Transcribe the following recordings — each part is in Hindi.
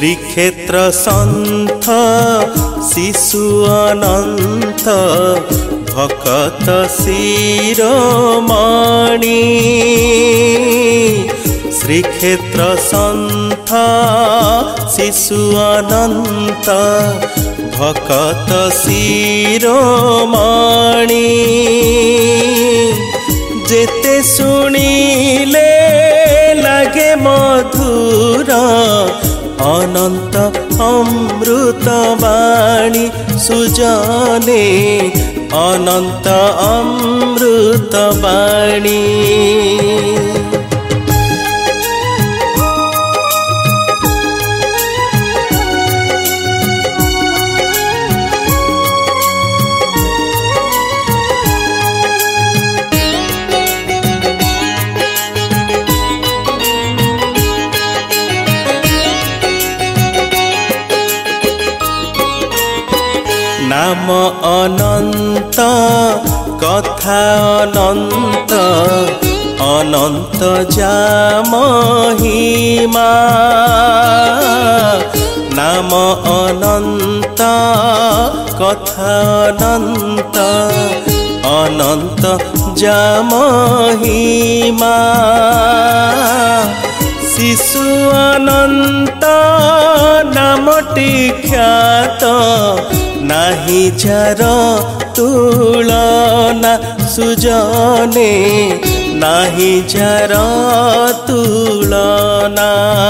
श्रीक्षेत्र सन्थ शिशु अनंत भकत शिरोमणि श्रीक्षेत्र सन्थ शिशु अनंत भकत शिरोमणि जेते सुनिले लागे मधुर अनंत अमृत वाणी सुजने अनंत अमृत वाणी नाम अनंत कथा अनंत अनंत जा महिमा नाम अनंत कथा अनंत अनंत जा महिमा शिशु अनंत नामटी ख्यात नाही जार तुलना सुजने नाही जार तुलना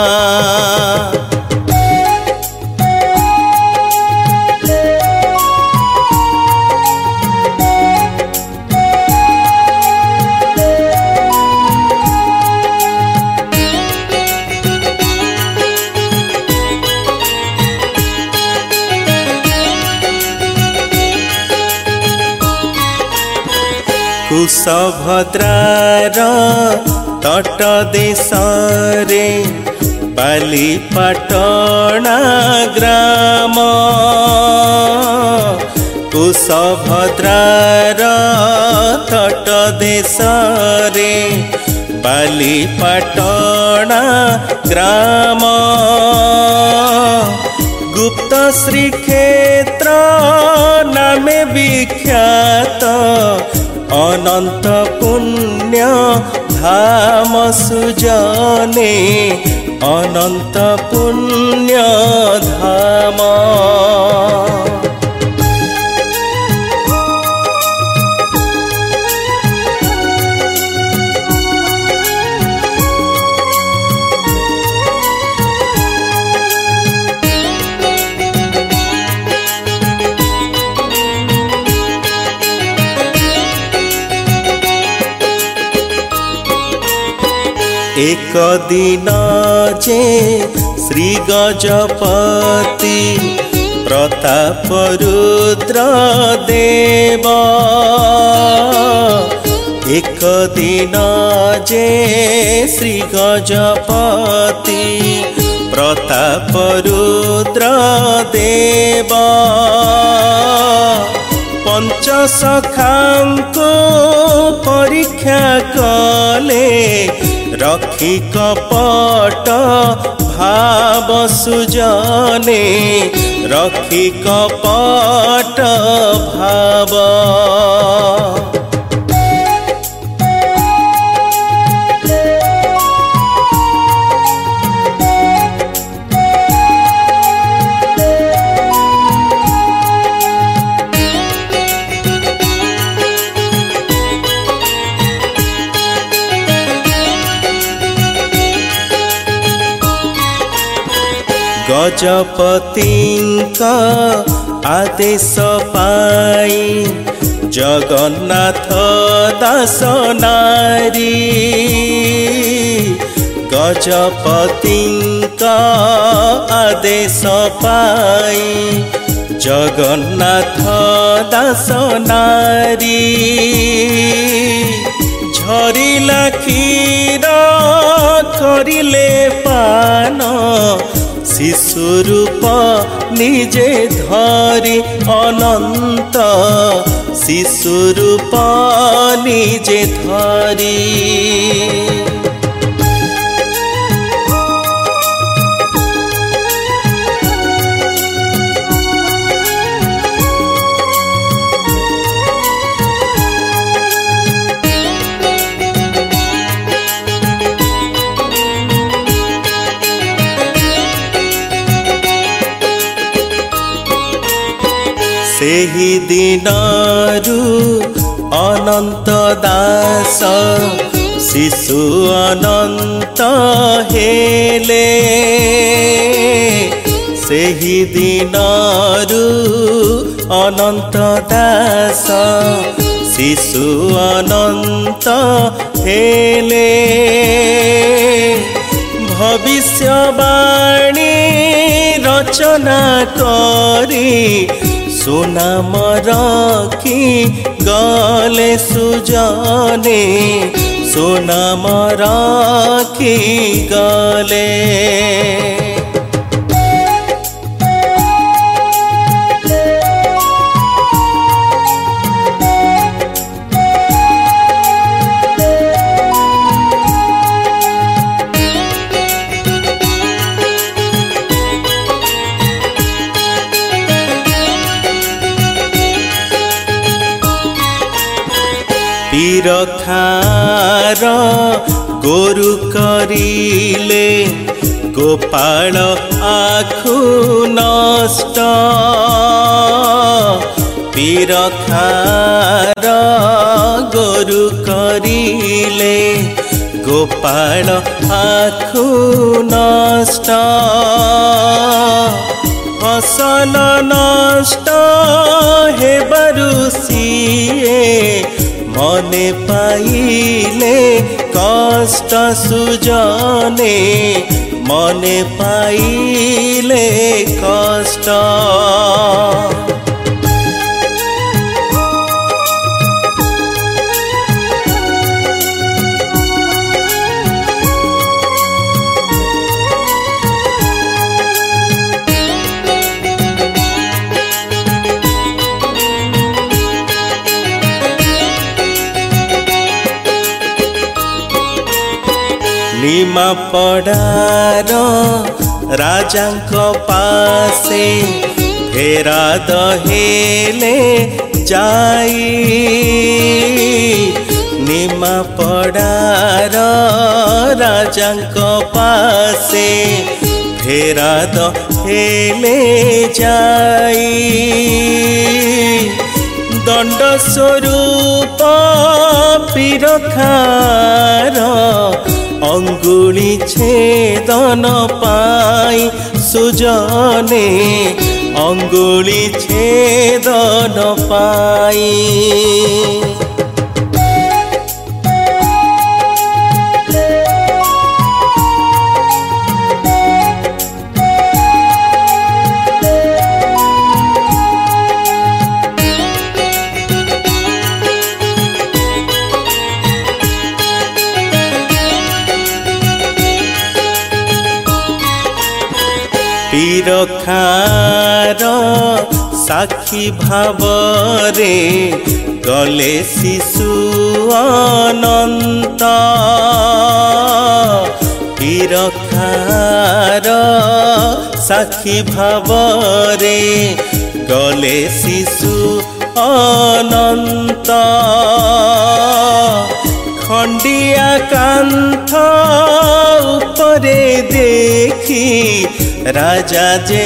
कुशभद्रार तट देशरे बालीपाटणा ग्राम कुशभद्रार तट देशरे बालीपाटणा ग्राम गुप्त श्रीक्षेत्र नामे विख्यात अनंत पुण्य धाम सुजने अनंत पुण्य धाम एक दिन जे श्री गजपति प्रताप रुद्र देव एक दिन जे श्री गजपति प्रताप रुद्र देव पंचसखांको परीक्षा कले रखी कपट भाव सुजने रखी कपट भाव गजपतिंका आदेश पाई जगन्नाथ दास नारी गजपतिंका आदेश पाई जगन्नाथ दास नारी झरिला क्षीर करिले पान शिशु रूप निजे धरी अनंत शिशु रूप निजे धरी ସେହି ଦିନରୁ ଅନନ୍ତ ଦାସ ଶିଶୁ ଅନନ୍ତ ହେଲେ। ସେହି ଦିନରୁ ଅନନ୍ତ ଦାସ ଶିଶୁ ଅନନ୍ତ ହେଲେ। ଭବିଷ୍ୟବାଣୀ ରଚନା କରି ସୁନାମ ରଖି ଗଲେ ସୁଜନେ, ସୁନାମ ରଖି ଗଲେ। ରଖାର ଗୋରୁ କରିଲେ ଗୋପାଳ ଆଖୁ ନଷ୍ଟ। ରଖାର ଗୋରୁ କରିଲେ ଗୋପାଳ ଆଖୁ ନଷ୍ଟ। ଫସଲ ନଷ୍ଟ ହେବାରୁ ସିଏ ମନେ ପାଇଲେ କଷ୍ଟ ସୁଜନେ, ମନେ ପାଇଲେ କଷ୍ଟ। ନିମାପଡ଼ାର ରାଜାଙ୍କ ପାଶେ ଫେରାଦ ହେଲେ ଯାଇ। ନିମାପଡ଼ାର ରାଜାଙ୍କ ପାଶେ ଫେରାଦ ହେଲେ ଯାଇ। ଦଣ୍ଡ ସ୍ୱରୂପ ପିରଖାର ଅଙ୍ଗୁଳି ଛେଦନ ପାଇ ସୁଜନେ, ଅଙ୍ଗୁଳି ଛେଦନ ପାଇ। ରଖାର ସାକ୍ଷୀ ଭାବରେ ଗଲେ ଶିଶୁ ଅନନ୍ତ। ରଖାର ସାକ୍ଷୀ ଭାବରେ ଗଲେ ଶିଶୁ ଅନନ୍ତ। ଖଣ୍ଡିଆ କାନ୍ଥ ଉପରେ ଦେଖି ରାଜା ଯେ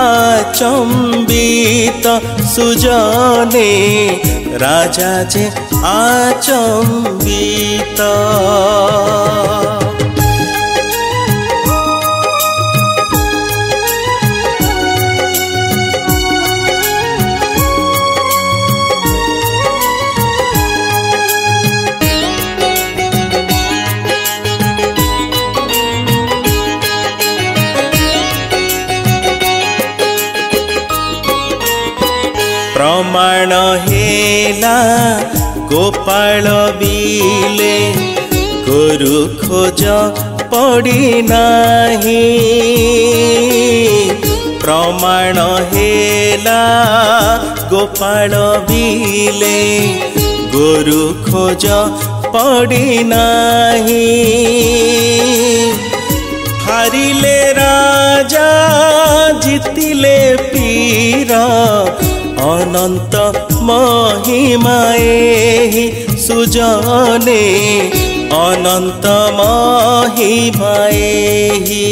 ଆଚମ୍ବିତ ସୁଜନେ, ରାଜା ଯେ ଆଚମ୍ବିତ। ପ୍ରମାଣ ହେଲା ଗୋପାଳ ବିଲେ ଗୋରୁ ଖୋଜ ପଡ଼ିନାହିଁ। ପ୍ରମାଣ ହେଲା ଗୋପାଳ ବିଲେ ଗୋରୁ ଖୋଜ ପଡ଼ିନାହିଁ। ହାରିଲେ ରାଜା ଜିତିଲେ ପୀର ଅନନ୍ତ ମହିମା ଏହି ସୁଜନେ, ଅନନ୍ତ ମହିମା ଏହି।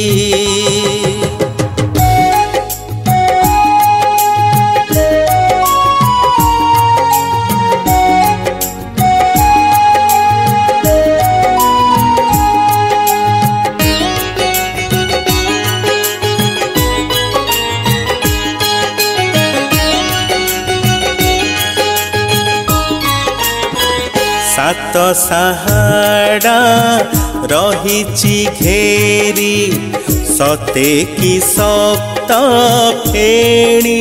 सात साहाड़ा रहिछि घेरी सते कि सप्त फेणी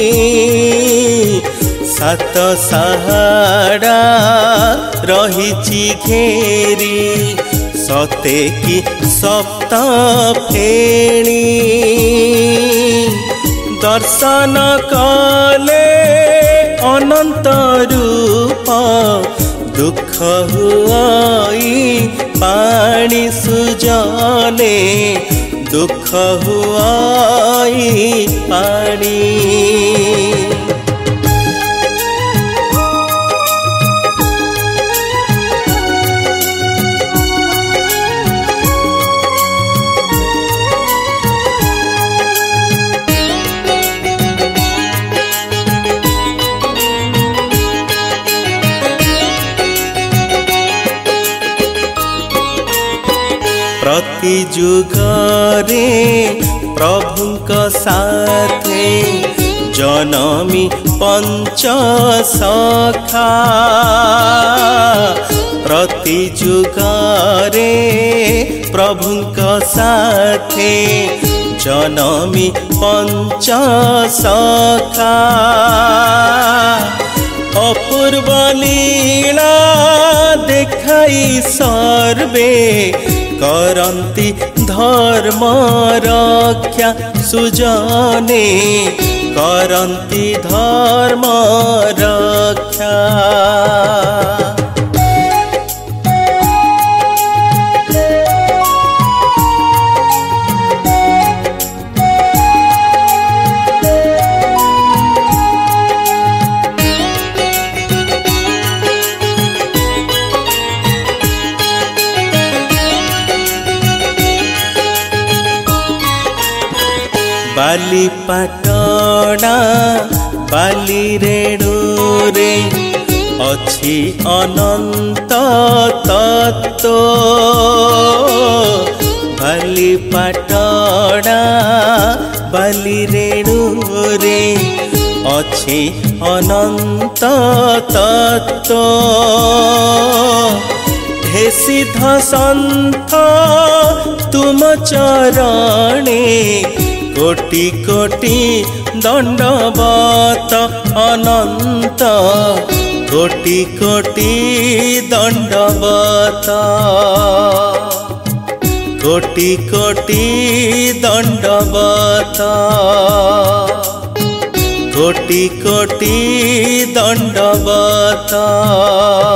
सात साहाड़ा रहिछि घेरी सते कि सप्त फेणी दर्शन कले अनंत रूप दुख हुआई पानी सुजने दुख हुआई पानी प्रति जुगरे प्रभुंक साथे जनमी पंच सखा प्रति जुगरे प्रभुंक साथे जनमी पंच सखा अपूर्व लीला देखाई सर्वे करन्ति धर्म रक्षा सुजने करन्ति धर्म रक्षा बाली पाटणा बाली रेणुरे अछि अनंत तत्व बाली पाटणा बाली रेणुरे अछि अनंत तत्व हे सिद्ध संत तुम चरणे कोटि कोटि दंडवत अनंत कोटि कोटि दंडवत कोटि कोटि दंडवत कोटि कोटि दंडवत।